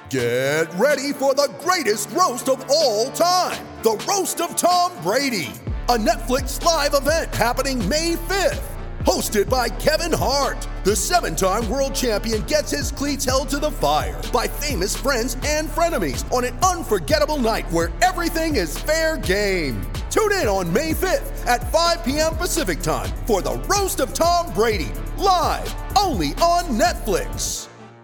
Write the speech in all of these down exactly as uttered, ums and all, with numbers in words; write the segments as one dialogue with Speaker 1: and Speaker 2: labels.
Speaker 1: Get ready for the greatest roast of all time, the Roast of Tom Brady, a Netflix live event happening May fifth. Hosted by Kevin Hart, the seven-time world champion gets his cleats held to the fire by famous friends and frenemies on an unforgettable night where everything is fair game. Tune in on May fifth at five p.m. Pacific time for the Roast of Tom Brady, live only on Netflix.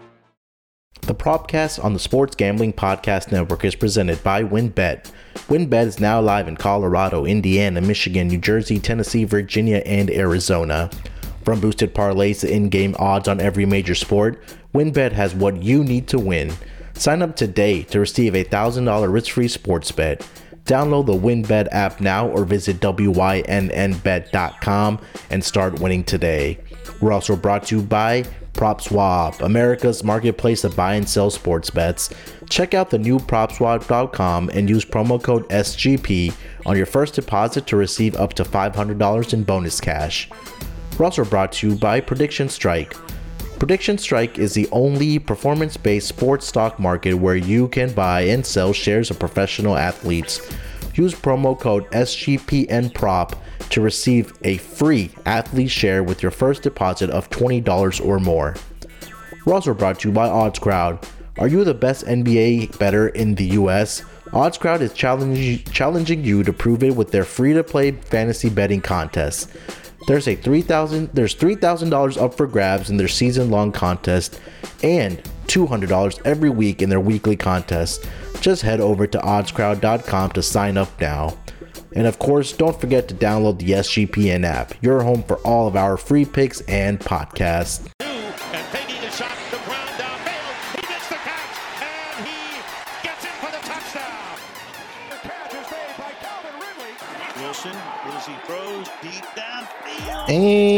Speaker 2: The Propcast on the Sports Gambling Podcast Network is presented by WynnBET. WynnBET is now live in Colorado, Indiana, Michigan, New Jersey, Tennessee, Virginia, and Arizona. From boosted parlays to in-game odds on every major sport, WynnBET has what you need to win. Sign up today to receive a one thousand dollars risk-free sports bet. Download the WynnBET app now or visit W Y N N bet dot com and start winning today. We're also brought to you by PropSwap, America's marketplace to buy and sell sports bets. Check out the new prop swap dot com and use promo code S G P on your first deposit to receive up to five hundred dollars in bonus cash. We're also brought to you by Prediction Strike. Prediction Strike is the only performance-based sports stock market where you can buy and sell shares of professional athletes. Use promo code S G P N prop to receive a free athlete share with your first deposit of twenty dollars or more. We're also brought to you by OddsCrowd. Are you the best N B A bettor in the U S? OddsCrowd is challenging challenging you to prove it with their free-to-play fantasy betting contest. There's a three thousand there's three thousand dollars up for grabs in their season-long contest and two hundred dollars every week in their weekly contest. Just head over to odds crowd dot com to sign up now. And of course, don't forget to download the S G P N app, your home for all of our free picks and podcasts.
Speaker 3: And taking a shot, the ground down, Bale, he gets the catch, and he gets it for the touchdown. The catch is made by Calvin Ridley. Wilson, as he throws deep downfield.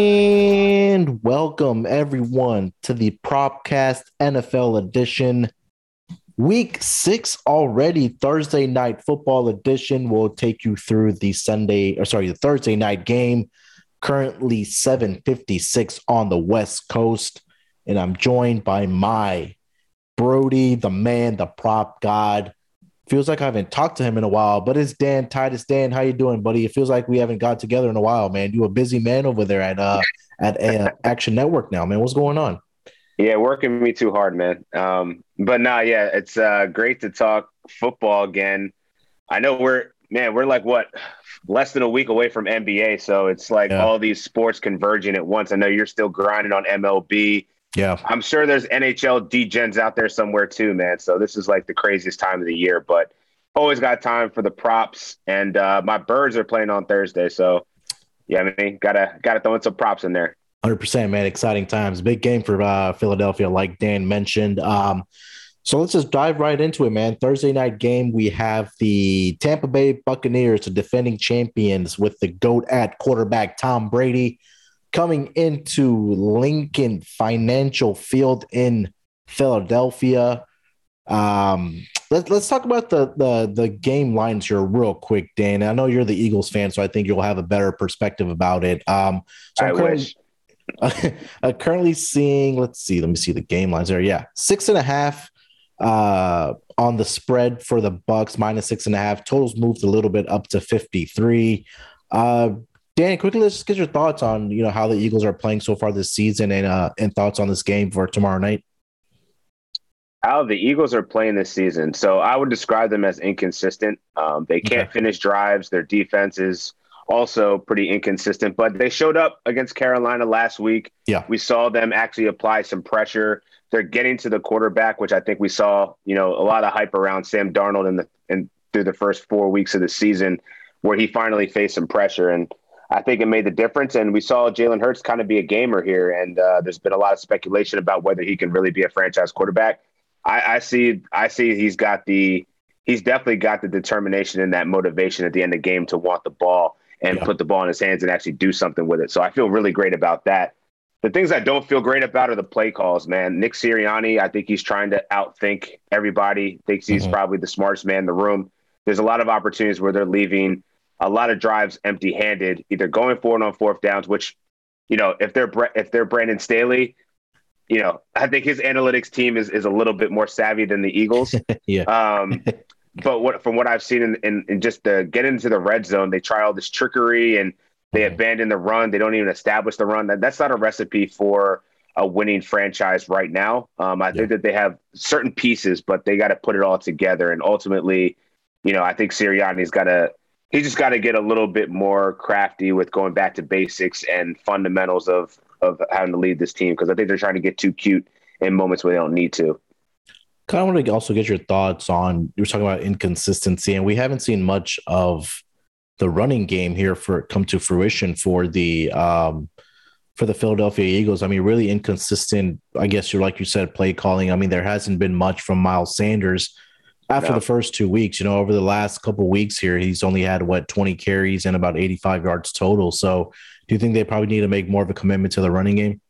Speaker 2: And welcome everyone to the Propcast N F L edition. Week six already, Thursday night football edition. Will take you through the Sunday, or sorry, the Thursday night game. Currently seven fifty-six on the West Coast, and I'm joined by my Brody, the man, the prop god. Feels like I haven't talked to him in a while, but it's Dan Titus. Dan, how you doing, buddy? It feels like we haven't got together in a while, man. You a busy man over there at uh at uh, Action Network now, man. What's going on?
Speaker 4: Yeah, working me too hard, man. Um, but nah, yeah, it's uh, great to talk football again. I know we're, man, we're like, what, less than a week away from N B A. So it's like yeah. all these sports converging at once. I know you're still grinding on M L B.
Speaker 2: Yeah.
Speaker 4: I'm sure there's N H L D-Gens out there somewhere too, man. So this is like the craziest time of the year. But always got time for the props. And uh, my Birds are playing on Thursday. So, yeah, I mean, gotta, gotta throw in some props in there.
Speaker 2: one hundred percent, man. Exciting times. Big game for uh, Philadelphia, like Dan mentioned. Um, so let's just dive right into it, man. Thursday night game, we have the Tampa Bay Buccaneers, the defending champions, with the GOAT at quarterback Tom Brady, coming into Lincoln Financial Field in Philadelphia. Um, let's let's talk about the the the game lines here real quick, Dan. I know you're the Eagles fan, so I think you'll have a better perspective about it. Um, so
Speaker 4: I
Speaker 2: I'm currently-
Speaker 4: wish.
Speaker 2: uh, currently seeing, let's see, let me see the game lines there. Yeah, six and a half uh, on the spread for the Bucks, minus six and a half. Totals moved a little bit up to fifty-three. Uh, Dan, quickly, let's just get your thoughts on you know how the Eagles are playing so far this season, and uh, and thoughts on this game for tomorrow night.
Speaker 4: How the Eagles are playing this season. So I would describe them as inconsistent. Um, they can't okay. finish drives. Their defense is also pretty inconsistent, but they showed up against Carolina last week.
Speaker 2: Yeah.
Speaker 4: We saw them actually apply some pressure. They're getting to the quarterback, which I think we saw, you know, a lot of hype around Sam Darnold in the in through the first four weeks of the season, where he finally faced some pressure. And I think it made the difference. And we saw Jalen Hurts kind of be a gamer here. And uh, there's been a lot of speculation about whether he can really be a franchise quarterback. I, I see, I see he's got the, he's definitely got the determination and that motivation at the end of the game to want the ball and yeah. put the ball in his hands and actually do something with it. So I feel really great about that. The things I don't feel great about are the play calls, man. Nick Sirianni, I think he's trying to outthink everybody, thinks he's mm-hmm. probably the smartest man in the room. There's a lot of opportunities where they're leaving a lot of drives empty-handed, either going forward on fourth downs, which, you know, if they're if they're Brandon Staley, you know, I think his analytics team is, is a little bit more savvy than the Eagles.
Speaker 2: yeah.
Speaker 4: Um, but what from what I've seen in, in, in just the get into the red zone, they try all this trickery and they mm-hmm. abandon the run. They don't even establish the run. That, that's not a recipe for a winning franchise right now. Um, I yeah. think that they have certain pieces, but they got to put it all together. And ultimately, you know, I think Sirianni's got to, he just got to get a little bit more crafty with going back to basics and fundamentals of, of having to lead this team. Cause I think they're trying to get too cute in moments where they don't need to.
Speaker 2: Kind of want to also get your thoughts on, you were talking about inconsistency, and we haven't seen much of the running game here for come to fruition for the, um, for the Philadelphia Eagles. I mean, really inconsistent, I guess you're like you said, play calling. I mean, there hasn't been much from Miles Sanders after no. the first two weeks. You know, over the last couple of weeks here, he's only had, what, twenty carries and about eighty-five yards total. So do you think they probably need to make more of a commitment to the running game?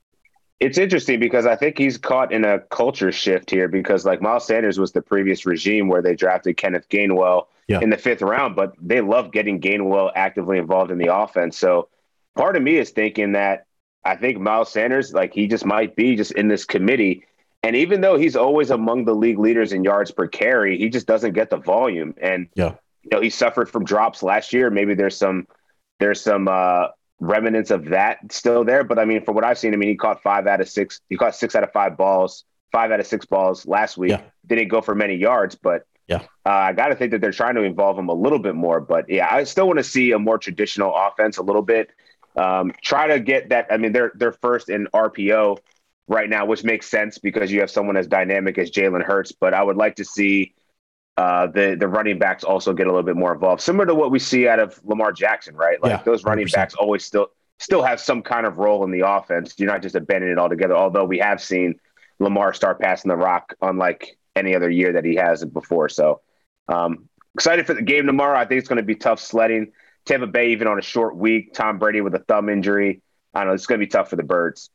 Speaker 4: It's interesting because I think he's caught in a culture shift here because, like, Miles Sanders was the previous regime where they drafted Kenneth Gainwell yeah. in the fifth round, but they love getting Gainwell actively involved in the offense. So part of me is thinking that I think Miles Sanders, like, he just might be just in this committee. And even though he's always among the league leaders in yards per carry, he just doesn't get the volume. And,
Speaker 2: yeah.
Speaker 4: you know, he suffered from drops last year. Maybe there's some, there's some uh, remnants of that still there. But I mean, from what I've seen, I mean, he caught five out of six, he caught six out of five balls, five out of six balls last week.
Speaker 2: Yeah.
Speaker 4: Didn't go for many yards, but
Speaker 2: yeah,
Speaker 4: uh, I got to think that they're trying to involve him a little bit more. But yeah, I still want to see a more traditional offense a little bit. Um, try to get that. I mean, they're they're first in R P O right now, which makes sense because you have someone as dynamic as Jalen Hurts. But I would like to see uh, the the running backs also get a little bit more involved, similar to what we see out of Lamar Jackson, right? Like yeah, those running one hundred percent backs always still still have some kind of role in the offense. You're not just abandoning it altogether. Although we have seen Lamar start passing the rock unlike any other year that he has before. So um, excited for the game tomorrow. I think it's going to be tough sledding. Tampa Bay, even on a short week, Tom Brady with a thumb injury. I don't know. It's going to be tough for the Birds.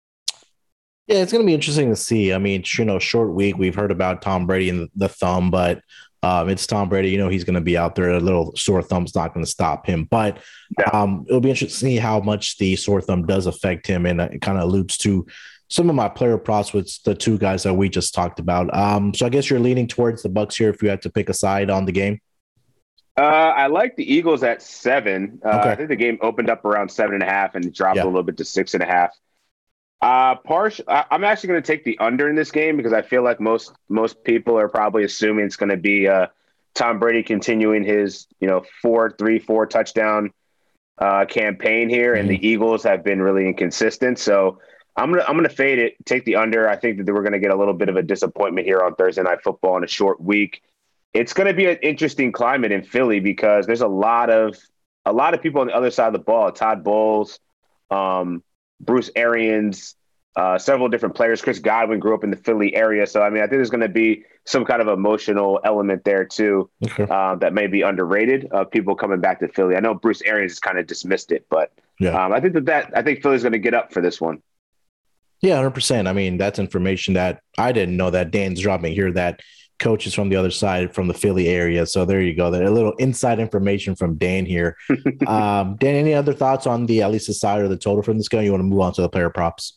Speaker 2: Yeah, it's going to be interesting to see. I mean, you know, short week. We've heard about Tom Brady and the thumb, but um, it's Tom Brady. You know, he's going to be out there. A little sore thumb's not going to stop him. But yeah. um, it'll be interesting to see how much the sore thumb does affect him. And it kind of alludes to some of my player props with the two guys that we just talked about. Um, so I guess you're leaning towards the Bucs here if you had to pick a side on the game.
Speaker 4: Uh, I like the Eagles at seven. Uh,
Speaker 2: okay.
Speaker 4: I think the game opened up around seven and a half and dropped
Speaker 2: yeah.
Speaker 4: a little bit to six and a half. Uh, partial, I, I'm actually going to take the under in this game because I feel like most most people are probably assuming it's going to be uh, Tom Brady continuing his you know four, three, four touchdown uh, campaign here, mm-hmm. and the Eagles have been really inconsistent. So I'm gonna I'm gonna fade it, take the under. I think that we're going to get a little bit of a disappointment here on Thursday Night Football in a short week. It's going to be an interesting climate in Philly because there's a lot of a lot of people on the other side of the ball. Todd Bowles, um, Bruce Arians, uh, several different players. Chris Godwin grew up in the Philly area, so I mean, I think there's going to be some kind of emotional element there too
Speaker 2: okay.
Speaker 4: uh, that may be underrated. Of uh, people coming back to Philly. I know Bruce Arians has kind of dismissed it, but
Speaker 2: yeah.
Speaker 4: um, I think that, that I think Philly's going to get up for this one.
Speaker 2: Yeah, one hundred percent. I mean, that's information that I didn't know that Dan's dropping here. That coaches from the other side from the Philly area. So there you go. There a little inside information from Dan here. um, Dan, any other thoughts on the at least the side or the total from this game? You want to move on to the player props?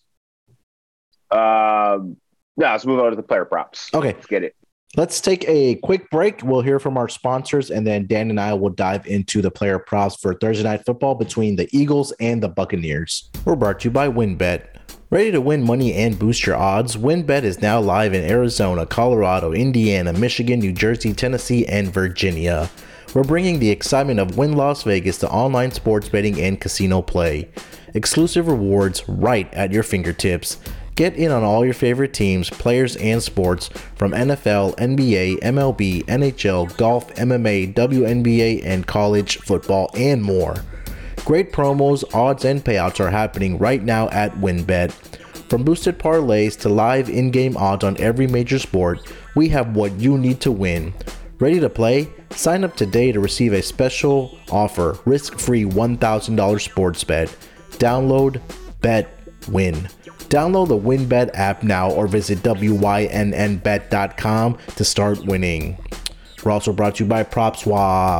Speaker 4: Um, no, let's move on to the player props.
Speaker 2: Okay,
Speaker 4: let's get it.
Speaker 2: Let's take a quick break. We'll hear from our sponsors, and then Dan and I will dive into the player props for Thursday Night Football between the Eagles and the Buccaneers. We're brought to you by WynnBET. Ready to win money and boost your odds? WynnBET is now live in Arizona, Colorado, Indiana, Michigan, New Jersey, Tennessee, and Virginia. We're bringing the excitement of Wynn Las Vegas to online sports betting and casino play. Exclusive rewards right at your fingertips. Get in on all your favorite teams, players, and sports from N F L, N B A, M L B, N H L, golf, M M A, W N B A, and college football, and more. Great promos, odds, and payouts are happening right now at WynnBET. From boosted parlays to live in-game odds on every major sport, we have what you need to win. Ready to play? Sign up today to receive a special offer, risk-free one thousand dollars sports bet. Download, bet, win. Download the WynnBET app now or visit W Y N N bet dot com to start winning. We're also brought to you by PropSwap.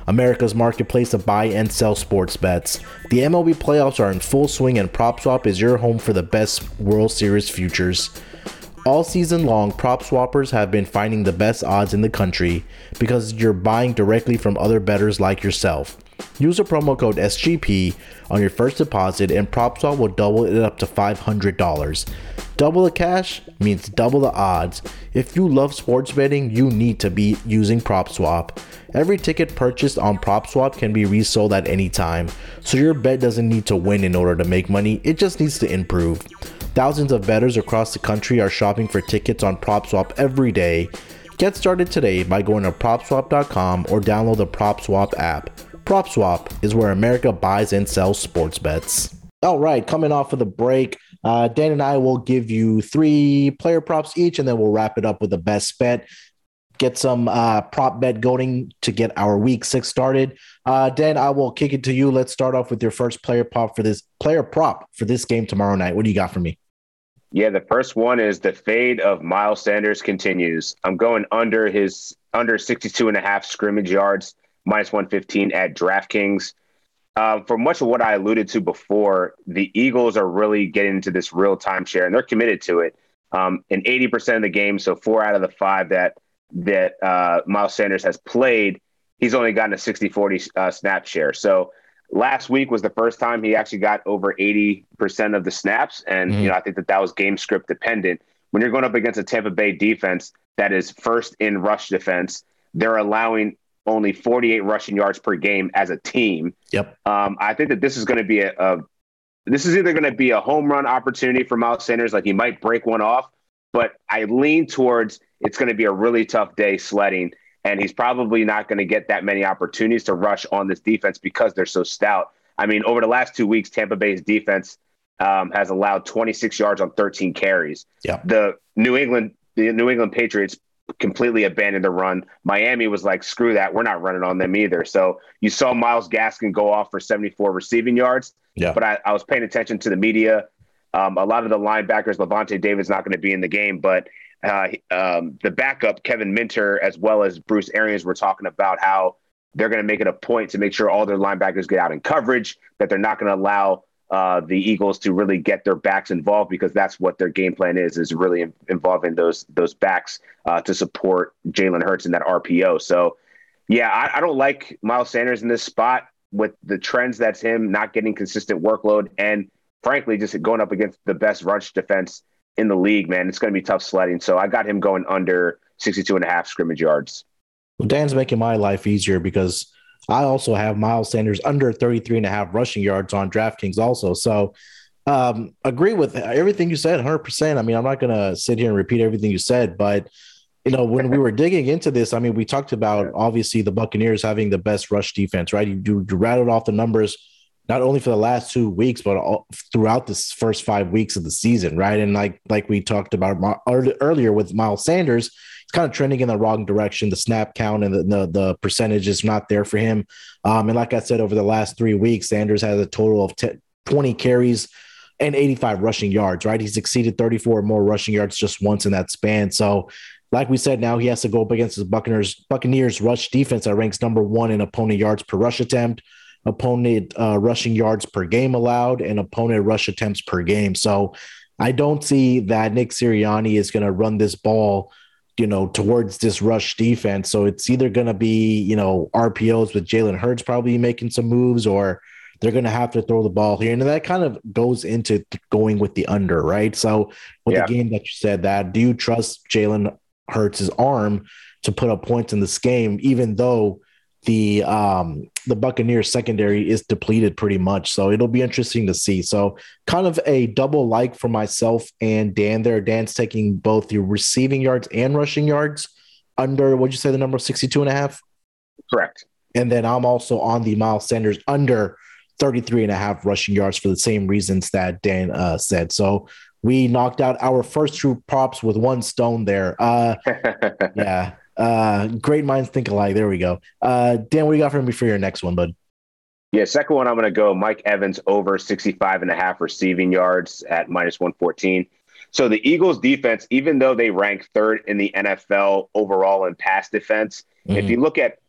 Speaker 2: America's marketplace to buy and sell sports bets. The M L B playoffs are in full swing, and PropSwap is your home for the best World Series futures. All season long, prop swappers have been finding the best odds in the country because you're buying directly from other bettors like yourself. Use the promo code S G P on your first deposit and PropSwap will double it up to five hundred dollars. Double the cash means double the odds. If you love sports betting, you need to be using PropSwap. Every ticket purchased on PropSwap can be resold at any time, so your bet doesn't need to win in order to make money, it just needs to improve. Thousands of bettors across the country are shopping for tickets on PropSwap every day. Get started today by going to prop swap dot com or download the PropSwap app. PropSwap is where America buys and sells sports bets. All right, coming off of the break, uh, Dan and I will give you three player props each, and then we'll wrap it up with the best bet. Get some uh, prop bet going to get our week six started. Uh, Dan, I will kick it to you. Let's start off with your first player prop for this player prop for this game tomorrow night. What do you got for me?
Speaker 4: Yeah, the first one is the fade of Miles Sanders continues. I'm going under his under sixty-two and a half scrimmage yards, minus one fifteen at DraftKings. Um, for much of what I alluded to before, the Eagles are really getting into this real timeshare, and they're committed to it. Um, in eighty percent of the games, so four out of the five that that uh, Miles Sanders has played, he's only gotten a sixty forty uh, snap share. So last week was the first time he actually got over eighty percent of the snaps. And, mm-hmm. you know, I think that that was game script dependent. When you're going up against a Tampa Bay defense that is first in rush defense, they're allowing only forty-eight rushing yards per game as a team.
Speaker 2: Yep.
Speaker 4: Um, I think that this is going to be a, a this is either going to be a home run opportunity for Miles Sanders, like he might break one off, but I lean towards it's going to be a really tough day sledding. And he's probably not going to get that many opportunities to rush on this defense because they're so stout. I mean, over the last two weeks, Tampa Bay's defense um, has allowed twenty-six yards on thirteen carries.
Speaker 2: Yeah.
Speaker 4: The New England, the New England Patriots completely abandoned the run. Miami was like, screw that. We're not running on them either. So you saw Myles Gaskin go off for seventy-four receiving yards.
Speaker 2: Yeah.
Speaker 4: But I, I was paying attention to the media. Um, a lot of the linebackers, Levante David's not going to be in the game, but Uh, um, the backup, Kevin Minter, as well as Bruce Arians, were talking about how they're going to make it a point to make sure all their linebackers get out in coverage, that they're not going to allow uh, the Eagles to really get their backs involved, because that's what their game plan is, is really in- involving those those backs uh, to support Jalen Hurts in that R P O. So, yeah, I, I don't like Miles Sanders in this spot with the trends that's him not getting consistent workload and, frankly, just going up against the best rush defense in the league, man. It's going to be tough sledding. So I got him going under sixty-two and a half scrimmage yards.
Speaker 2: Well, Dan's making my life easier because I also have Miles Sanders under thirty-three and a half rushing yards on DraftKings also. So um, agree with everything you said, one hundred percent. I mean, I'm not going to sit here and repeat everything you said, but you know, when we were digging into this, I mean, we talked about obviously the Buccaneers having the best rush defense, right? You, you, you rattled off the numbers not only for the last two weeks, but all, throughout this first five weeks of the season, right? And like like we talked about earlier with Miles Sanders, it's kind of trending in the wrong direction. The snap count and the the, the percentage is not there for him. Um, and like I said, over the last three weeks, Sanders has a total of ten, twenty carries and eighty-five rushing yards, right? He's exceeded thirty-four or more rushing yards just once in that span. So like we said, now he has to go up against his Buccaneers, Buccaneers rush defense that ranks number one in opponent yards per rush attempt, opponent uh, rushing yards per game allowed, and opponent rush attempts per game. So I don't see that Nick Sirianni is going to run this ball, you know, towards this rush defense. So it's either going to be, you know, R P Os with Jalen Hurts probably making some moves, or they're going to have to throw the ball here. And that kind of goes into going with the under, right? So with yeah. the game that you said that, do you trust Jalen Hurts' arm to put up points in this game, even though the um, the Buccaneers secondary is depleted pretty much? So it'll be interesting to see. So kind of a double like for myself and Dan there. Dan's taking both your receiving yards and rushing yards under, what'd you say the number, sixty-two and a half?
Speaker 4: Correct.
Speaker 2: And then I'm also on the Miles Sanders under thirty-three and a half rushing yards for the same reasons that Dan uh, said. So we knocked out our first two props with one stone there. Uh, yeah. Uh, great minds think alike. There we go. Uh, Dan, what do you got for me for your next one, bud?
Speaker 4: Yeah, second one, I'm going to go Mike Evans over sixty-five and a half receiving yards at minus one fourteen. So the Eagles defense, even though they rank third in the N F L overall in pass defense, mm-hmm. if you look at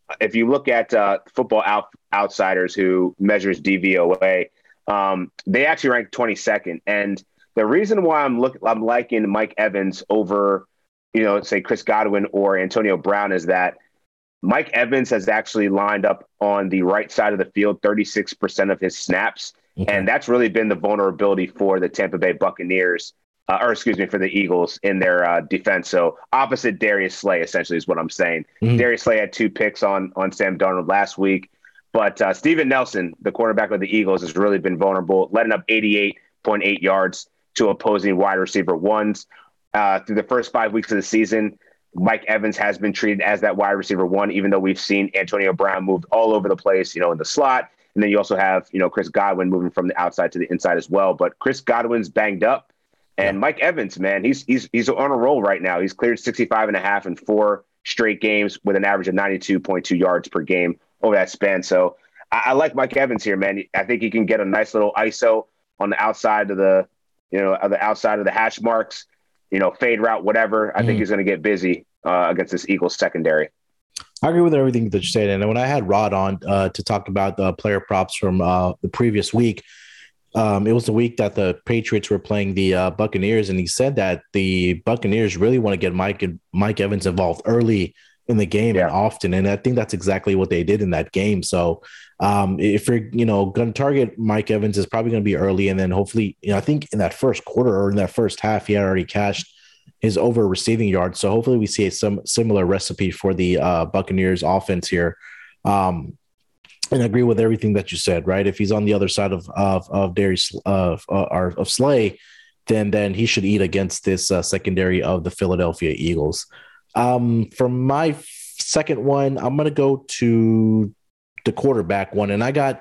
Speaker 4: if you look at uh, Football Out- Outsiders, who measures D V O A, um, they actually rank twenty-second. And the reason why I'm look I'm liking Mike Evans over, you know, say Chris Godwin or Antonio Brown is that Mike Evans has actually lined up on the right side of the field thirty-six percent of his snaps. Okay. And that's really been the vulnerability for the Tampa Bay Buccaneers, uh, or excuse me, for the Eagles in their uh, defense. So opposite Darius Slay, essentially, is what I'm saying. Mm-hmm. Darius Slay had two picks on, on Sam Darnold last week. But uh, Steven Nelson, the quarterback of the Eagles, has really been vulnerable, letting up eighty-eight point eight yards to opposing wide receiver ones. Uh, through the first five weeks of the season, Mike Evans has been treated as that wide receiver one, even though we've seen Antonio Brown moved all over the place, you know, in the slot. And then you also have, you know, Chris Godwin moving from the outside to the inside as well. But Chris Godwin's banged up. And yeah. Mike Evans, man, he's he's he's on a roll right now. He's cleared sixty-five and a half in four straight games with an average of ninety-two point two yards per game over that span. So I, I like Mike Evans here, man. I think he can get a nice little I S O on the outside of the, you know, of the outside of the hash marks, you know, fade route, whatever. I mm. think he's going to get busy uh, against this Eagles secondary.
Speaker 2: I agree with everything that you said. And when I had Rod on uh, to talk about the player props from uh, the previous week, um, it was the week that the Patriots were playing the uh, Buccaneers. And he said that the Buccaneers really want to get Mike and Mike Evans involved early in the game yeah. and often. And I think that's exactly what they did in that game. So um, if you're, you know, going to target Mike Evans, is probably going to be early. And then hopefully, you know, I think in that first quarter or in that first half, he had already cashed his over receiving yards. So hopefully we see a some similar recipe for the uh, Buccaneers offense here. Um, and I agree with everything that you said, right? If he's on the other side of, of, of Darius, of, uh, of Slay, then, then he should eat against this uh, secondary of the Philadelphia Eagles. Um, for my second one, I'm going to go to the quarterback one. And I got,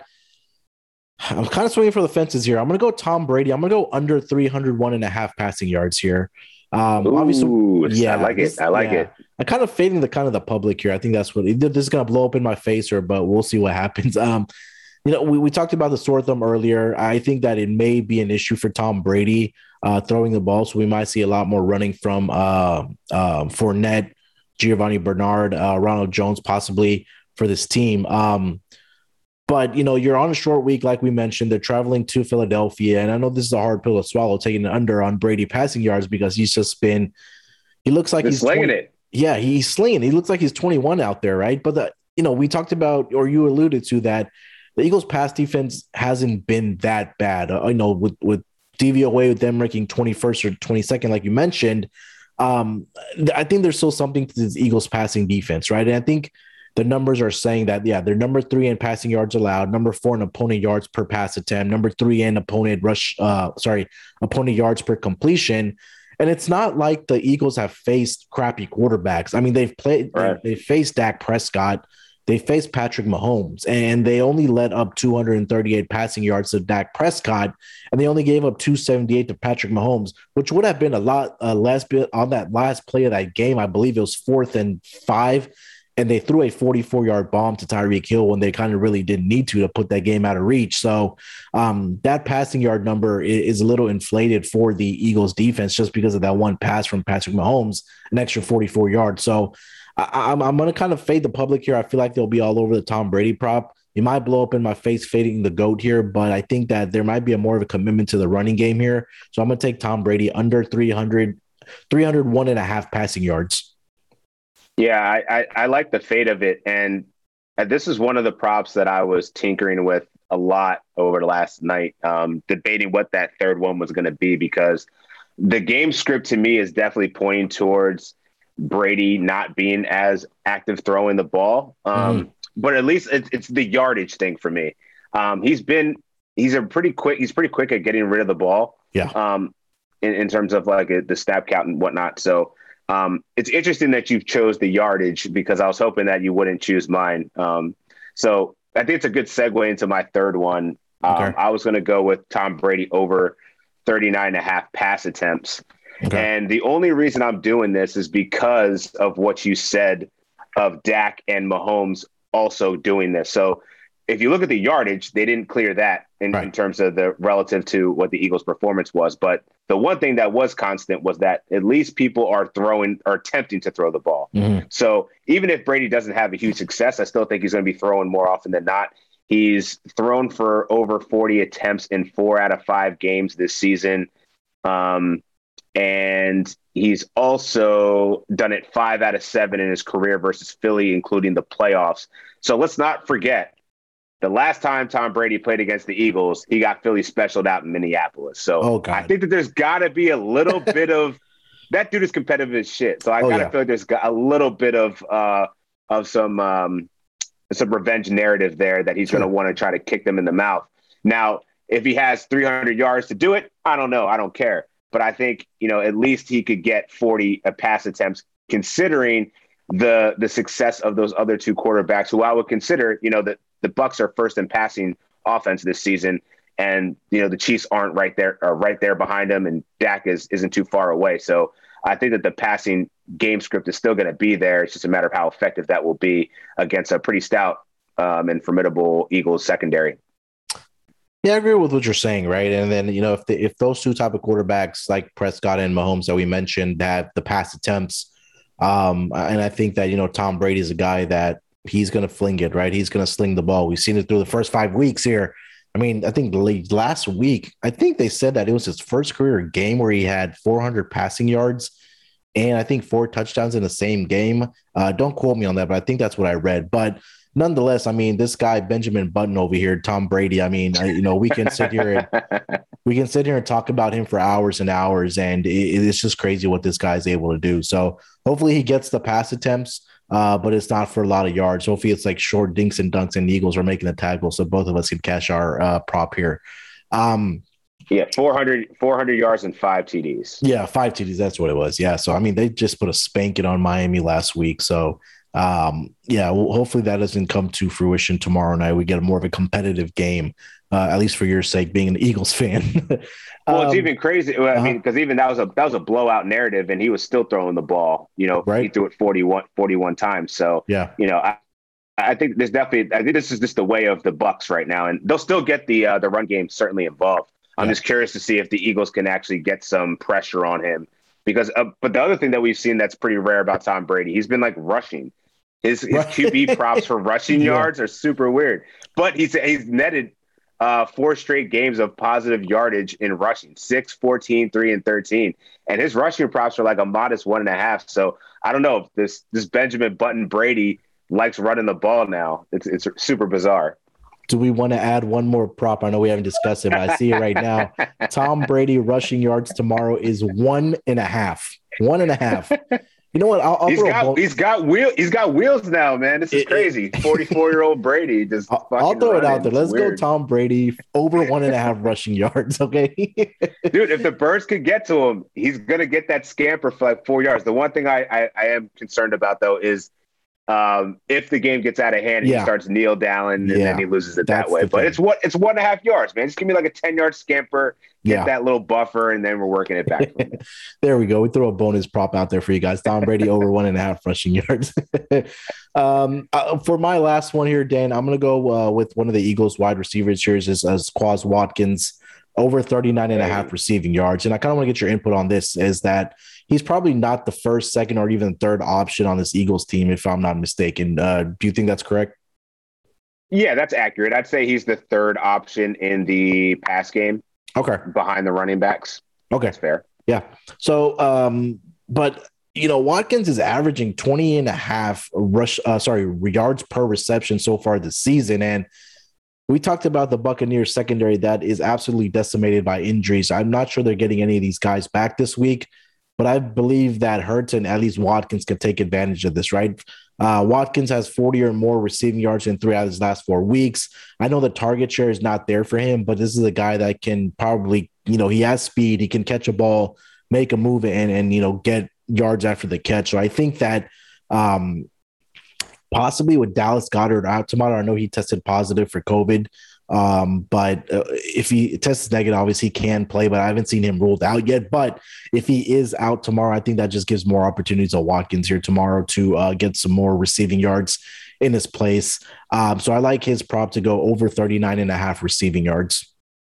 Speaker 2: I'm kind of swinging for the fences here. I'm going to go Tom Brady. I'm going to go under three hundred one and a half passing yards here. Um,
Speaker 4: Ooh,
Speaker 2: obviously, yeah,
Speaker 4: I like
Speaker 2: this,
Speaker 4: it. I like
Speaker 2: yeah.
Speaker 4: it.
Speaker 2: I'm kind of fading the kind of the public here. I think that's what either this is going to blow up in my face or, but we'll see what happens. Um, you know, we, we talked about the sore thumb earlier. I think that it may be an issue for Tom Brady uh, throwing the ball. So we might see a lot more running from uh, uh, Fournette, Giovanni Bernard, uh, Ronald Jones, possibly for this team. Um, But, you know, you're on a short week, like we mentioned. They're traveling to Philadelphia. And I know this is a hard pill to swallow, taking an under on Brady passing yards, because he's just been – he looks like
Speaker 4: They're
Speaker 2: he's –
Speaker 4: slinging
Speaker 2: twenty,
Speaker 4: it.
Speaker 2: Yeah, he's slinging. He looks like he's twenty-one out there, right? But, the, you know, we talked about, or you alluded to that, the Eagles' pass defense hasn't been that bad. Uh, you know, with, with D V O A, with them ranking twenty-first or twenty-second, like you mentioned, um, I think there's still something to this Eagles' passing defense, right? And I think – the numbers are saying that, yeah, they're number three in passing yards allowed, number four in opponent yards per pass attempt, number three in opponent rush, uh, sorry, opponent yards per completion. And it's not like the Eagles have faced crappy quarterbacks. I mean, they've played, right. they, they faced Dak Prescott, they faced Patrick Mahomes, and they only let up two hundred thirty-eight passing yards to Dak Prescott, and they only gave up two seventy-eight to Patrick Mahomes, which would have been a lot uh, less bit on that last play of that game. I believe it was fourth and five. And they threw a forty-four-yard bomb to Tyreek Hill when they kind of really didn't need to to put that game out of reach. So um, that passing yard number is a little inflated for the Eagles defense just because of that one pass from Patrick Mahomes, an extra forty-four yards. So I, I'm, I'm going to kind of fade the public here. I feel like they'll be all over the Tom Brady prop. It might blow up in my face fading the GOAT here, but I think that there might be a more of a commitment to the running game here. So I'm going to take Tom Brady under three hundred, three hundred one and a half passing yards.
Speaker 4: Yeah, I, I, I like the fate of it. And this is one of the props that I was tinkering with a lot over the last night, um, debating what that third one was going to be, because the game script to me is definitely pointing towards Brady not being as active throwing the ball. Um, mm-hmm. But at least it's, it's the yardage thing for me. Um, he's been he's a pretty quick he's pretty quick at getting rid of the ball.
Speaker 2: Yeah.
Speaker 4: Um, in, in terms of like a, the snap count and whatnot. So. Um, it's interesting that you chose the yardage, because I was hoping that you wouldn't choose mine. Um, so I think it's a good segue into my third one. Um, okay. I was going to go with Tom Brady over thirty-nine and a half pass attempts. Okay. And the only reason I'm doing this is because of what you said of Dak and Mahomes also doing this. So if you look at the yardage, they didn't clear that in,
Speaker 2: right.
Speaker 4: in terms of the relative to what the Eagles' performance was. But the one thing that was constant was that at least people are throwing or attempting to throw the ball.
Speaker 2: Mm-hmm.
Speaker 4: So even if Brady doesn't have a huge success, I still think he's going to be throwing more often than not. He's thrown for over forty attempts in four out of five games this season. Um, and he's also done it five out of seven in his career versus Philly, including the playoffs. So let's not forget, the last time Tom Brady played against the Eagles, he got Philly specialed out in Minneapolis. So
Speaker 2: oh, God.
Speaker 4: I think that there's got to be a little bit of – that dude is competitive as shit. So I
Speaker 2: oh,
Speaker 4: got to
Speaker 2: yeah.
Speaker 4: feel like there's got a little bit of uh, of some um, some revenge narrative there that he's
Speaker 2: sure.
Speaker 4: going to want to try to kick them in the mouth. Now, if he has three hundred yards to do it, I don't know. I don't care. But I think, you know, at least he could get forty pass attempts considering the the success of those other two quarterbacks who I would consider, you know, that the Bucs are first in passing offense this season, and you know the Chiefs aren't right there, are right there behind them, and Dak is isn't too far away. So I think that the passing game script is still going to be there. It's just a matter of how effective that will be against a pretty stout um, and formidable Eagles secondary.
Speaker 2: Yeah, I agree with what you're saying, right? And then you know if the, if those two type of quarterbacks like Prescott and Mahomes that we mentioned have the pass attempts, um, and I think that you know Tom Brady is a guy that. He's going to fling it, right? He's going to sling the ball. We've seen it through the first five weeks here. I mean, I think last week, I think they said that it was his first career game where he had four hundred passing yards and I think four touchdowns in the same game. Uh, don't quote me on that, but I think that's what I read. But nonetheless, I mean, this guy, Benjamin Button over here, Tom Brady, I mean, I, you know, we can sit here and we can sit here and talk about him for hours and hours, and it, it's just crazy what this guy is able to do. So hopefully he gets the pass attempts. Uh, but it's not for a lot of yards. Hopefully it's like short dinks and dunks and the Eagles are making the tackle so both of us can cash our uh, prop here. Um,
Speaker 4: yeah, four hundred, four hundred yards and five T Ds.
Speaker 2: Yeah, five T Ds. That's what it was. Yeah. So, I mean, they just put a spanking on Miami last week. So, um, yeah, well, hopefully that doesn't come to fruition tomorrow night. We get a more of a competitive game, uh, at least for your sake, being an Eagles fan.
Speaker 4: Well,
Speaker 2: um,
Speaker 4: it's even crazy. I
Speaker 2: uh-huh.
Speaker 4: mean, because even that was a that was a blowout narrative, and he was still throwing the ball. You know,
Speaker 2: right.
Speaker 4: He threw it forty-one, forty-one times. So,
Speaker 2: yeah,
Speaker 4: you know, I, I think there's definitely. I think this is just the way of the Bucs right now, and they'll still get the uh, the run game certainly involved. I'm yeah. just curious to see if the Eagles can actually get some pressure on him, because. Uh, but the other thing that we've seen that's pretty rare about Tom Brady, he's been like rushing. His his Q B props for rushing yeah. yards are super weird, but he's he's netted. Uh, four straight games of positive yardage in rushing, six, fourteen, three, and thirteen. And his rushing props are like a modest one and a half. So I don't know if this this Benjamin Button Brady likes running the ball now. It's it's super bizarre.
Speaker 2: Do we want to add one more prop? I know we haven't discussed it, but I see it right now. Tom Brady rushing yards tomorrow is one and a half. One and a half. You know what? I'll, I'll
Speaker 4: he's
Speaker 2: throw
Speaker 4: got
Speaker 2: a bon-
Speaker 4: he's got wheel he's got wheels now, man. This is
Speaker 2: it,
Speaker 4: crazy. forty-four year old Brady just.
Speaker 2: I'll, I'll throw
Speaker 4: running.
Speaker 2: it out there. Let's
Speaker 4: it's
Speaker 2: go,
Speaker 4: weird.
Speaker 2: Tom Brady over one and a half rushing yards. Okay,
Speaker 4: dude. If the birds could get to him, he's gonna get that scamper for like four yards. The one thing I I, I am concerned about though is. Um, if the game gets out of hand and
Speaker 2: yeah.
Speaker 4: he starts kneel down and, and
Speaker 2: yeah.
Speaker 4: then he loses it
Speaker 2: That's
Speaker 4: that way, but
Speaker 2: thing.
Speaker 4: it's what it's one and a half yards, man. Just give me like a ten yard scamper, get
Speaker 2: yeah.
Speaker 4: that little buffer, and then we're working it back. From
Speaker 2: there we go. We throw a bonus prop out there for you guys. Tom Brady over one and a half rushing yards. um, uh, for my last one here, Dan, I'm going to go uh, with one of the Eagles wide receivers here is as Quaz Watkins over thirty-nine and a half receiving yards. And I kind of want to get your input on this is that he's probably not the first, second, or even third option on this Eagles team, if I'm not mistaken. Uh, do you think that's correct?
Speaker 4: Yeah, that's accurate. I'd say he's the third option in the pass game.
Speaker 2: Okay.
Speaker 4: Behind the running backs.
Speaker 2: Okay.
Speaker 4: That's fair.
Speaker 2: Yeah. So, um, but, you know, Watkins is averaging twenty and a half rush, uh, sorry, yards per reception so far this season. And we talked about the Buccaneers secondary that is absolutely decimated by injuries. I'm not sure they're getting any of these guys back this week, but I believe that Hurts and at least Watkins can take advantage of this, right? Uh, Watkins has forty or more receiving yards in three out of his last four weeks. I know the target share is not there for him, but this is a guy that can probably, you know, he has speed. He can catch a ball, make a move, and, and you know, get yards after the catch. So I think that um, possibly with Dallas Goedert out tomorrow, I know he tested positive for COVID. Um, but uh, if he tests negative, obviously he can play, but I haven't seen him ruled out yet. But if he is out tomorrow, I think that just gives more opportunities to Watkins here tomorrow to uh, get some more receiving yards in his place. Um, so I like his prop to go over thirty-nine and a half receiving yards.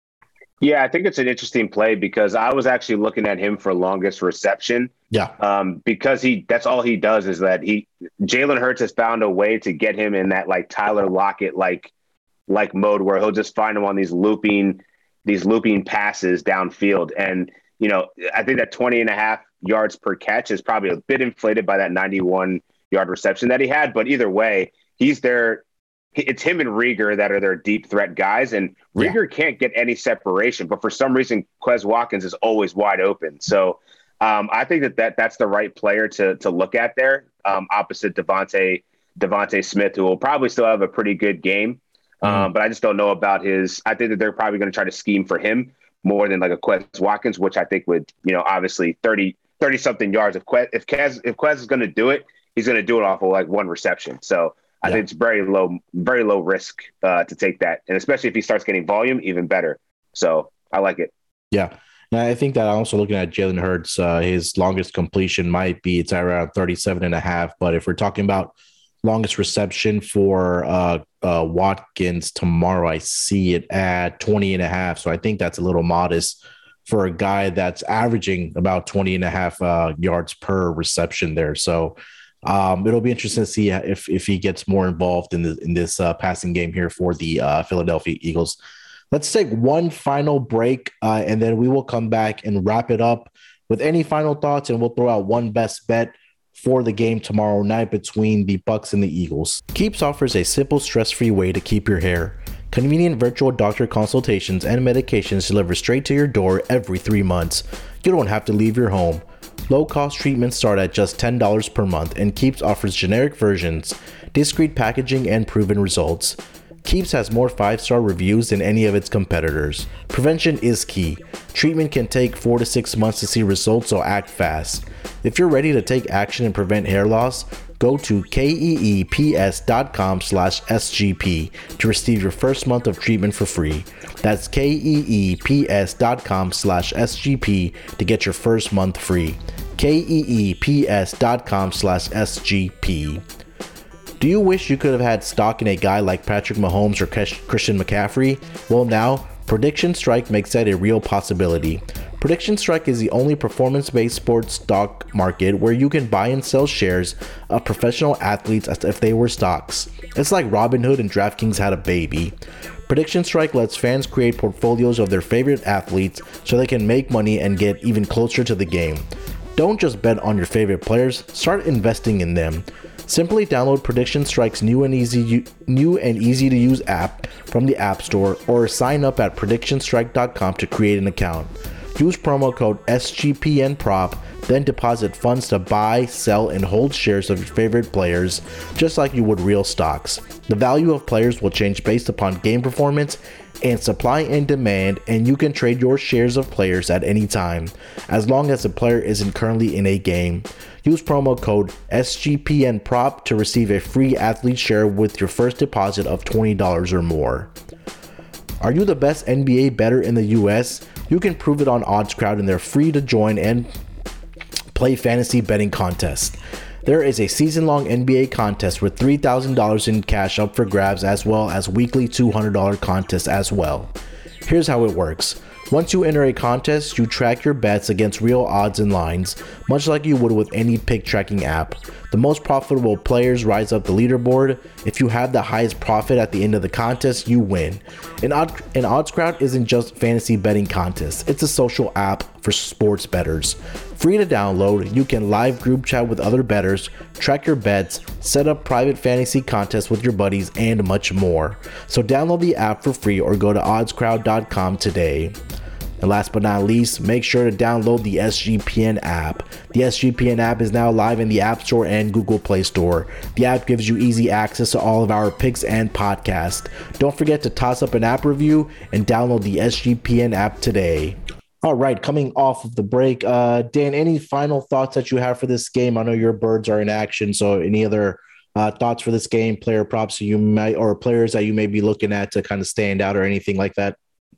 Speaker 4: Yeah, I think it's an interesting play because I was actually looking at him for longest reception.
Speaker 2: Yeah.
Speaker 4: Um, because he that's all he does is that he Jalen Hurts has found a way to get him in that like Tyler Lockett like like mode where he'll just find him on these looping these looping passes downfield. And, you know, I think that twenty and a half yards per catch is probably a bit inflated by that ninety-one yard reception that he had. But either way, he's there. It's him and Reagor that are their deep threat guys, and Reagor yeah. can't get any separation. But for some reason, Quez Watkins is always wide open. So um, I think that, that that's the right player to to look at there, um, opposite Devontae Devontae Smith, who will probably still have a pretty good game. Mm. Um, but I just don't know about his. I think that they're probably going to try to scheme for him more than like a Quez Watkins, which I think would, you know, obviously thirty, thirty something yards. If Quez, if Quez, if Quez is going to do it, he's going to do it off of like one reception. So I yeah. think it's very low, very low risk uh, to take that. And especially if he starts getting volume, even better. So I like it.
Speaker 2: Yeah. And I think that also looking at Jalen Hurts, uh, his longest completion might be, it's around thirty-seven and a half. But if we're talking about longest reception for uh, uh, Watkins tomorrow, I see it at twenty and a half. So I think that's a little modest for a guy that's averaging about twenty and a half uh, yards per reception there. So Um, it'll be interesting to see if if he gets more involved in the in this uh, passing game here for the uh, Philadelphia Eagles. Let's take one final break, uh, and then we will come back and wrap it up with any final thoughts, and we'll throw out one best bet for the game tomorrow night between the Bucs and the Eagles. Keeps offers a simple, stress-free way to keep your hair. Convenient virtual doctor consultations and medications delivered straight to your door every three months. You don't have to leave your home. Low-cost treatments start at just ten dollars per month, and Keeps offers generic versions, discreet packaging, and proven results. Keeps has more five-star reviews than any of its competitors. Prevention is key. Treatment can take four to six months to see results, so act fast. If you're ready to take action and prevent hair loss, go to keeps.com slash SGP to receive your first month of treatment for free. That's keeps.com slash SGP to get your first month free. keeps.com slash SGP. Do you wish you could have had stock in a guy like Patrick Mahomes or Christian McCaffrey? Well, now, Prediction Strike makes that a real possibility. Prediction Strike is the only performance-based sports stock market where you can buy and sell shares of professional athletes as if they were stocks. It's like Robinhood and DraftKings had a baby. Prediction Strike lets fans create portfolios of their favorite athletes so they can make money and get even closer to the game. Don't just bet on your favorite players, start investing in them. Simply download Prediction Strike's new and easy new and easy to use app from the App Store or sign up at prediction strike dot com to create an account. Use promo code S G P N prop, then deposit funds to buy, sell, and hold shares of your favorite players, just like you would real stocks. The value of players will change based upon game performance and supply and demand, and you can trade your shares of players at any time, as long as the player isn't currently in a game. Use promo code S G P N prop to receive a free athlete share with your first deposit of twenty dollars or more. Are you the best N B A bettor in the U S? You can prove it on OddsCrowd, and they're free to join and play fantasy betting contests. There is a season-long N B A contest with three thousand dollars in cash up for grabs, as well as weekly two hundred dollars contests as well. Here's how it works. Once you enter a contest, you track your bets against real odds and lines, much like you would with any pick tracking app. The most profitable players rise up the leaderboard. If you have the highest profit at the end of the contest, you win. An, odd, an OddsCrowd isn't just fantasy betting contest, it's a social app for sports bettors. Free to download, you can live group chat with other bettors, track your bets, set up private fantasy contests with your buddies, and much more. So download the app for free or go to odds crowd dot com today. And last but not least, make sure to download the S G P N app. The S G P N app is now live in the App Store and Google Play Store. The app gives you easy access to all of our picks and podcasts. Don't forget to toss up an app review and download the S G P N app today. All right, coming off of the break, uh, Dan, any final thoughts that you have for this game? I know your Birds are in action, so any other Uh, thoughts for this game, player props you might, or players that you may be looking at to kind of stand out or anything like that?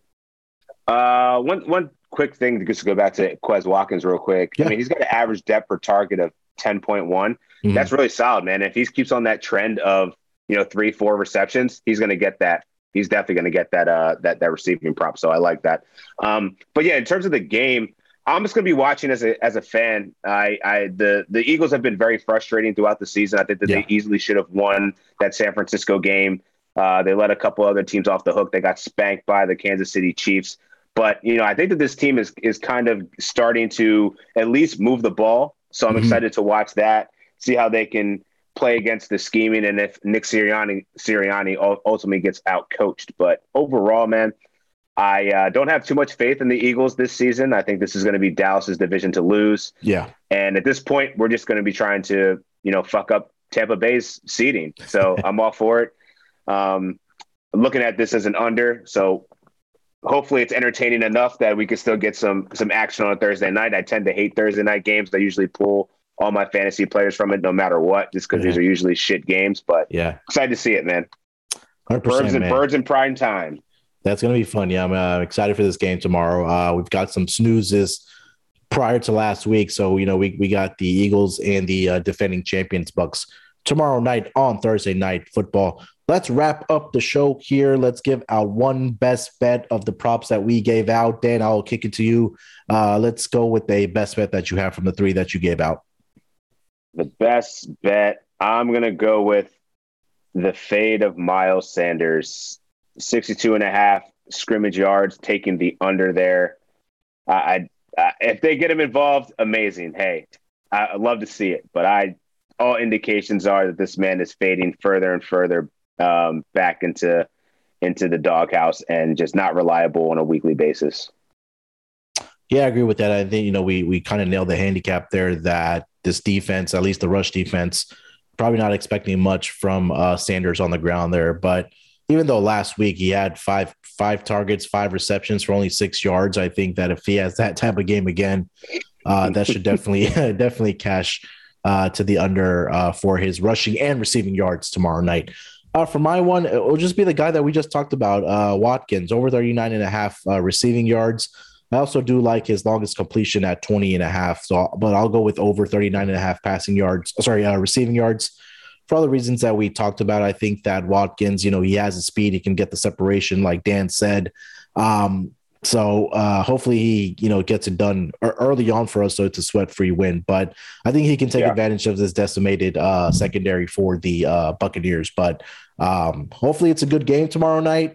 Speaker 4: Uh, one one quick thing just to go back to Quez Watkins real quick. Yeah. I mean, he's got an average depth per target of ten point one. Mm-hmm. That's really solid, man. If he keeps on that trend of, you know, three, four receptions, he's going to get that. He's definitely going to get that, uh, that, that receiving prop. So I like that. Um, but yeah, in terms of the game, I'm just going to be watching as a, as a fan. I, I, the, the Eagles have been very frustrating throughout the season. I think that yeah. they easily should have won that San Francisco game. Uh, they let a couple other teams off the hook. They got spanked by the Kansas City Chiefs. But, you know, I think that this team is, is kind of starting to at least move the ball. So I'm mm-hmm. excited to watch that, see how they can play against the scheming, and if Nick Sirianni Sirianni ultimately gets out-coached. But overall, man, I uh, don't have too much faith in the Eagles this season. I think this is going to be Dallas's division to lose.
Speaker 2: Yeah.
Speaker 4: And at this point, we're just going to be trying to, you know, fuck up Tampa Bay's seeding. So I'm all for it. Um, I'm looking at this as an under. So hopefully it's entertaining enough that we can still get some some action on a Thursday night. I tend to hate Thursday night games. I usually pull all my fantasy players from it no matter what, just because yeah. these are usually shit games. But
Speaker 2: yeah,
Speaker 4: excited to see it, man. Birds and man. birds in prime time.
Speaker 2: That's going to be fun. Yeah, I'm uh, excited for this game tomorrow. Uh, we've got some snoozes prior to last week. So, you know, we, we got the Eagles and the uh, defending champions Bucks tomorrow night on Thursday Night Football. Let's wrap up the show here. Let's give out one best bet of the props that we gave out. Dan, I'll kick it to you. Uh, let's go with a best bet that you have from the three that you gave out.
Speaker 4: The best bet, I'm going to go with the fade of Miles Sanders. sixty-two and a half scrimmage yards, taking the under there. I, I, I if they get him involved, amazing. Hey, I, I'd love to see it. But I, all indications are that this man is fading further and further um, back into into the doghouse and just not reliable on a weekly basis.
Speaker 2: Yeah, I agree with that. I think, you know, we we kind of nailed the handicap there that this defense, at least the rush defense, probably not expecting much from uh, Sanders on the ground there. But even though last week he had five five targets, five receptions for only six yards, I think that if he has that type of game again, uh, that should definitely definitely cash uh, to the under uh, for his rushing and receiving yards tomorrow night. Uh, for my one, it will just be the guy that we just talked about, uh, Watkins, over thirty-nine and a half uh, receiving yards. I also do like his longest completion at twenty and a half. So, but I'll go with over thirty-nine and a half passing yards. Sorry, uh, receiving yards. For all the reasons that we talked about, I think that Watkins, you know, he has the speed. He can get the separation, like Dan said. Um, so uh, hopefully he, you know, gets it done early on for us, so it's a sweat-free win. But I think he can take yeah. advantage of this decimated uh, secondary for the uh, Buccaneers. But um, hopefully it's a good game tomorrow night.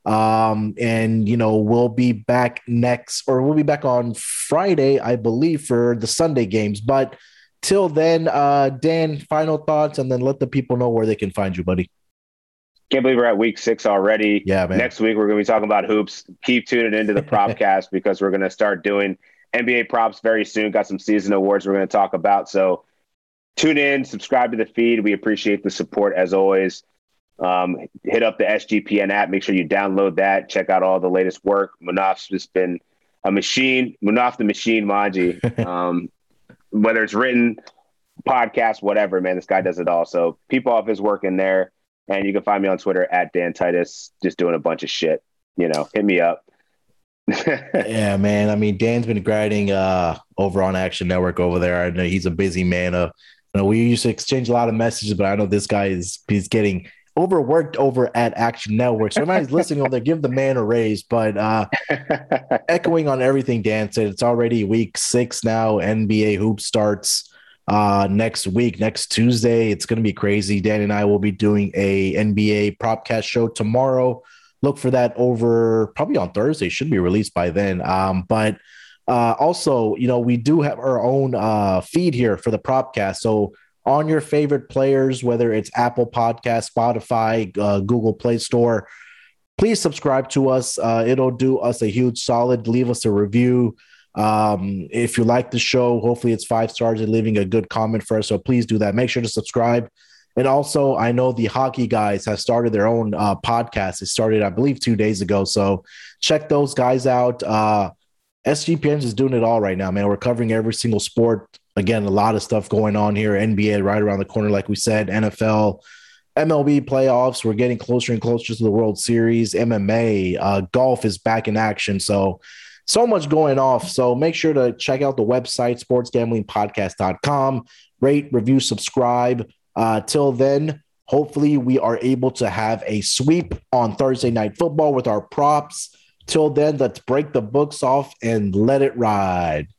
Speaker 2: Um, and, you know, we'll be back next, or we'll be back on Friday, I believe, for the Sunday games. But till then, uh, Dan, final thoughts, and then let the people know where they can find you, buddy.
Speaker 4: Can't believe we're at week six already.
Speaker 2: Yeah, man.
Speaker 4: Next week, we're going to be talking about hoops. Keep tuning into the Propcast because we're going to start doing N B A props very soon. Got some season awards we're going to talk about. So tune in, subscribe to the feed. We appreciate the support as always. Um, hit up the S G P N app. Make sure you download that. Check out all the latest work. Munaf's just been a machine. Munaf the Machine Manji. Um, whether it's written, podcast, whatever, man, this guy does it all. So people off his work in there. And you can find me on Twitter at Dan Titus, just doing a bunch of shit. You know, hit me up.
Speaker 2: Yeah, man. I mean, Dan's been grinding uh, over on Action Network over there. I know he's a busy man. Uh, you know, we used to exchange a lot of messages, but I know this guy is he's getting overworked over at Action Network. So everybody's listening over there, give the man a raise. But uh, echoing on everything Dan said, it's already week six now. N B A hoop starts uh, next week, next Tuesday. It's going to be crazy. Dan and I will be doing a N B A Propcast show tomorrow. Look for that over probably on Thursday. Should be released by then. Um, but uh, also, you know, we do have our own uh, feed here for the Propcast. So on your favorite players, whether it's Apple Podcast, Spotify, uh, Google Play Store, please subscribe to us. Uh, it'll do us a huge solid. Leave us a review. Um, if you like the show, hopefully it's five stars and leaving a good comment for us. So please do that. Make sure to subscribe. And also, I know the hockey guys have started their own uh, podcast. It started, I believe, two days ago. So check those guys out. Uh, S G P N is doing it all right now, man. We're covering every single sport again, a lot of stuff going on here. N B A right around the corner, like we said, N F L, M L B playoffs. We're getting closer and closer to the World Series. M M A, uh, golf is back in action. So, so much going off. So make sure to check out the website, sports gambling podcast dot com. Rate, review, subscribe. Uh, till then, hopefully we are able to have a sweep on Thursday Night Football with our props. Till then, let's break the books off and let it ride.